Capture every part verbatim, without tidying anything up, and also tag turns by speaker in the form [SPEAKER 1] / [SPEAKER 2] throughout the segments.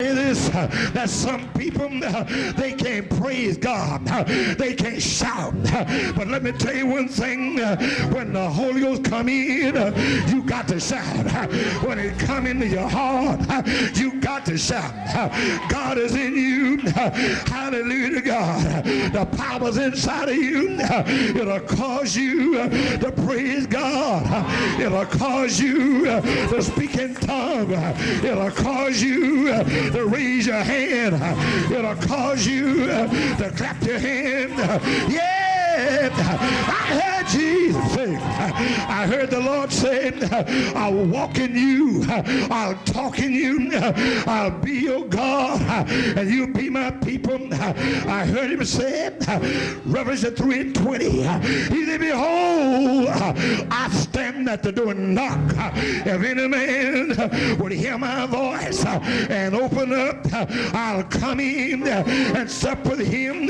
[SPEAKER 1] This, uh, that some people uh, they can't praise God, uh, they can't shout, uh, but let me tell you one thing, uh, when the Holy Ghost come in, uh, you got to shout. Uh, when it come into your heart, uh, you got to shout. Uh, God is in you. Uh, hallelujah to God. Uh, the power's inside of you. Uh, it'll cause you uh, to praise God. Uh, it'll cause you uh, to speak in tongues. Uh, it'll cause you uh, to raise your hand. It'll cause you uh, to clap your hand. Yeah. I heard Jesus say, I heard the Lord say, I'll walk in you, I'll talk in you, I'll be your God, and you'll be my people. I heard him say, Revelation three and twenty, he said, behold, I stand at the door and knock. If any man would hear my voice and open up, I'll come in and sup with him.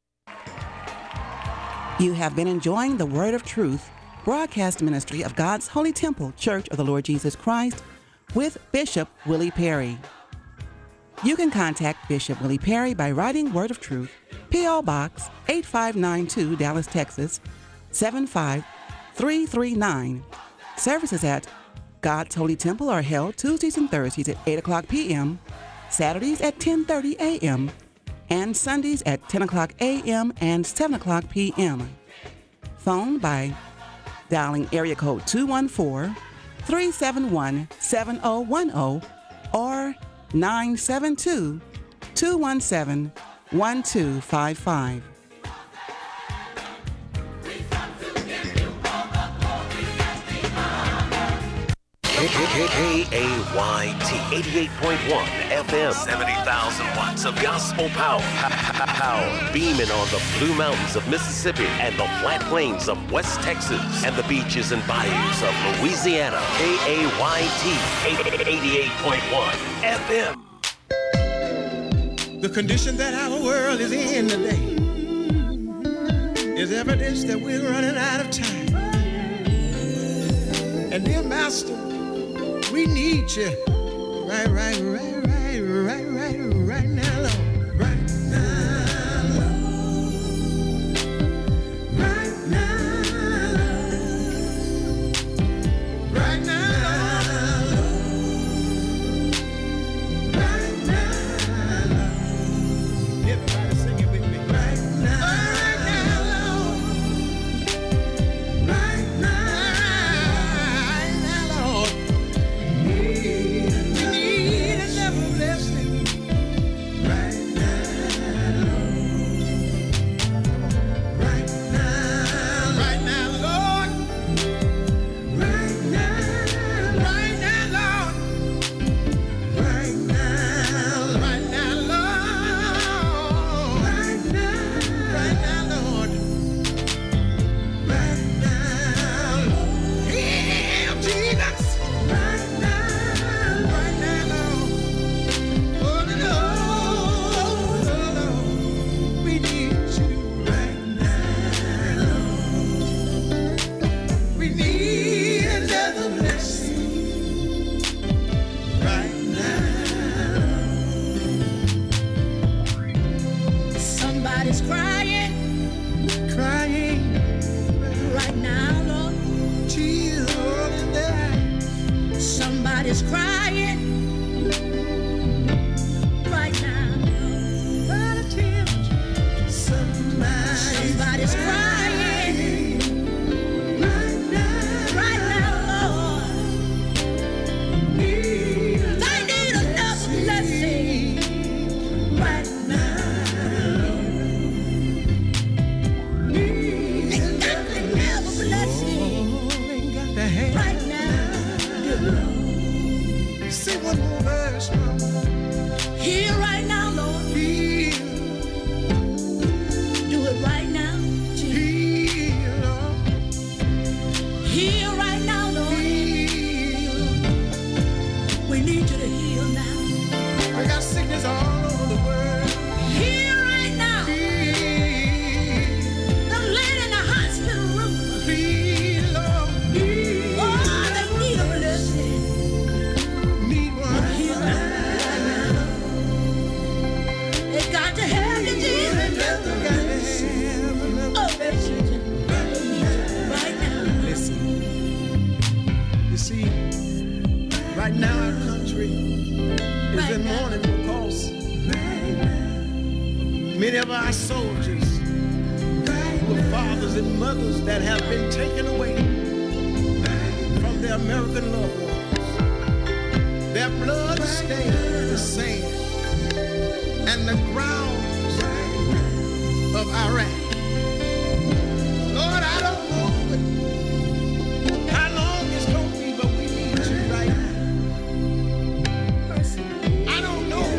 [SPEAKER 2] You have been enjoying the Word of Truth broadcast ministry of God's Holy Temple Church of the Lord Jesus Christ with Bishop Willie Perry. You can contact Bishop Willie Perry by writing Word of Truth, P O. Box eight five nine two, Dallas, Texas seven five three three nine. Services at God's Holy Temple are held Tuesdays and Thursdays at eight o'clock p.m., Saturdays at ten thirty a.m., and Sundays at ten o'clock a.m. and seven o'clock p.m. Phone by dialing area code two one four, three seven one, seven zero one zero or nine seven two, two one seven, one two five five.
[SPEAKER 3] K A Y T eighty-eight point one F M, seventy thousand watts of gospel power. Power beaming on the Blue Mountains of Mississippi and the flat plains of West Texas and the beaches and bayous of Louisiana. K A Y T eighty-eight point one F M.
[SPEAKER 4] The condition that our world is in today is evidence that we're running out of time. And dear Master, we need you right, right, right, right, right, right, right now, Lord. Right now, Lord. Right now, Lord. Right now, Lord. Right now, Lord. Everybody sing it with me. Right now, right now, Lord. Right now, right now, Lord. morning because many of our soldiers were fathers and mothers that have been taken away from their American loved ones. Their blood stained the sand and the grounds of Iraq. Lord, I don't know how long it's going to be, but we need you right now. I don't know.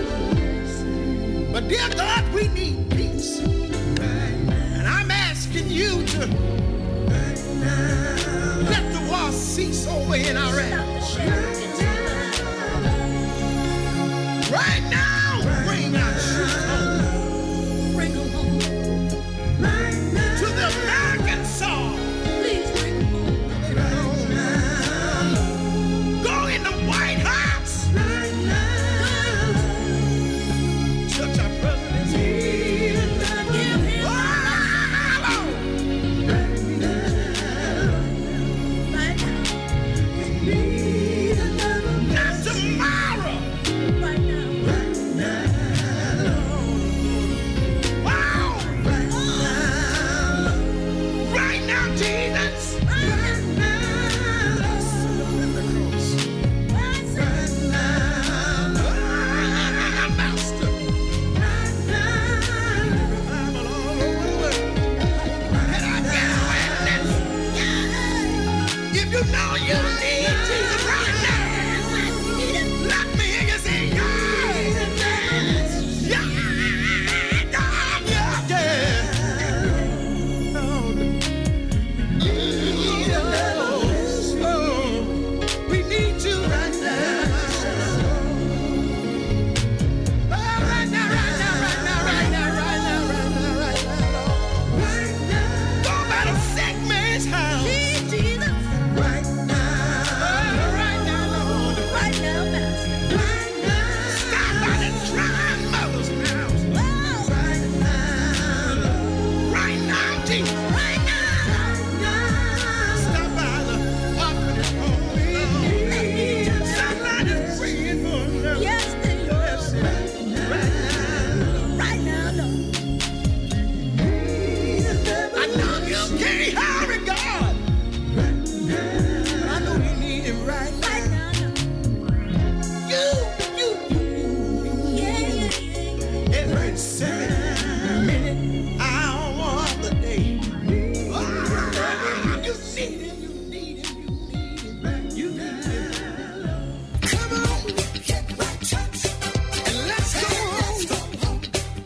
[SPEAKER 4] But dear God, we need peace. And I'm asking you to let the war cease over in Iraq. Right now, bring our troops home. Bring them home. To the American soil. Please bring them home. Go in the White House. Touch our president's head. Not tomorrow. Right now. Wow. Right now, Jesus. Right now. Master. Bible all over the world. Can I get a witness? If you know you need Jesus right now, let me hear you say, yeah. Yeah. Yeah. Yeah. Oh, we need you right now. Oh, right now, right now, right now, right now, right now, right now, right now. Go by the sick man's house. Right now. Right now, Lord. Right now, Master. Right now. Stop by the dry mother's house. Right now. Right now, Jesus. Right now. Stop by the orphanage home. Somebody's praying for them. Yes, they are. Right now, Lord. I know you can't hurry, God. I know you need him right now. You, you, yeah, yeah, yeah. Every second, minute, hour of the day. Ah, you need him, you need him, you need him, you need him. Come on, get right, church, and let's go home.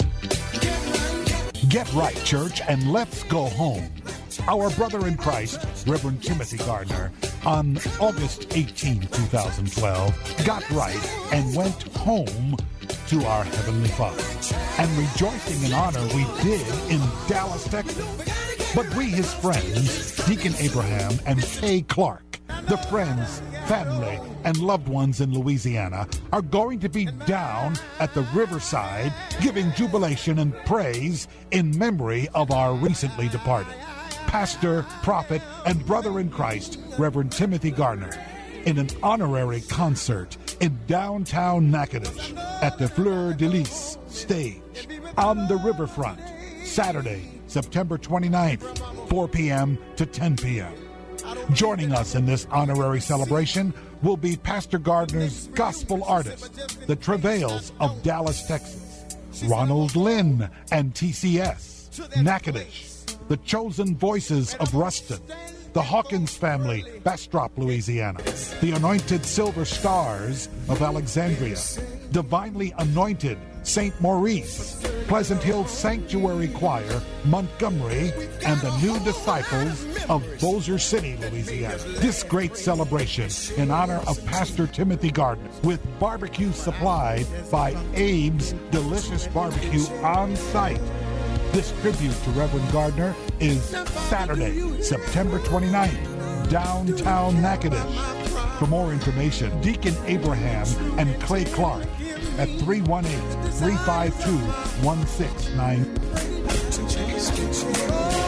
[SPEAKER 5] Get right, church, and let's go home. Our brother in Christ, Reverend Timothy Gardner, on August eighteenth, twenty twelve, got right and went home to our Heavenly Father. And rejoicing in honor we did in Dallas, Texas. But we, his friends, Deacon Abraham and Kay Clark, the friends, family, and loved ones in Louisiana, are going to be down at the Riverside giving jubilation and praise in memory of our recently departed pastor, prophet, and brother in Christ, Reverend Timothy Gardner, in an honorary concert in downtown Natchitoches at the Fleur de Lis stage on the riverfront, Saturday, September twenty-ninth, four p.m. to ten p.m. Joining us in this honorary celebration will be Pastor Gardner's gospel artist, the Travails of Dallas, Texas, Ronald Lynn and T C S, Natchitoches, the Chosen Voices of Ruston, the Hawkins family, Bastrop, Louisiana, the Anointed Silver Stars of Alexandria, Divinely Anointed Saint Maurice, Pleasant Hill Sanctuary Choir, Montgomery, and the New Disciples of Bossier City, Louisiana. This great celebration in honor of Pastor Timothy Gardner, with barbecue supplied by Abe's Delicious Barbecue on site. This tribute to Reverend Gardner is Saturday, September twenty-ninth, downtown Natchitoches. For more information, Deacon Abraham and Clay Clark at three one eight, three five two, one six nine.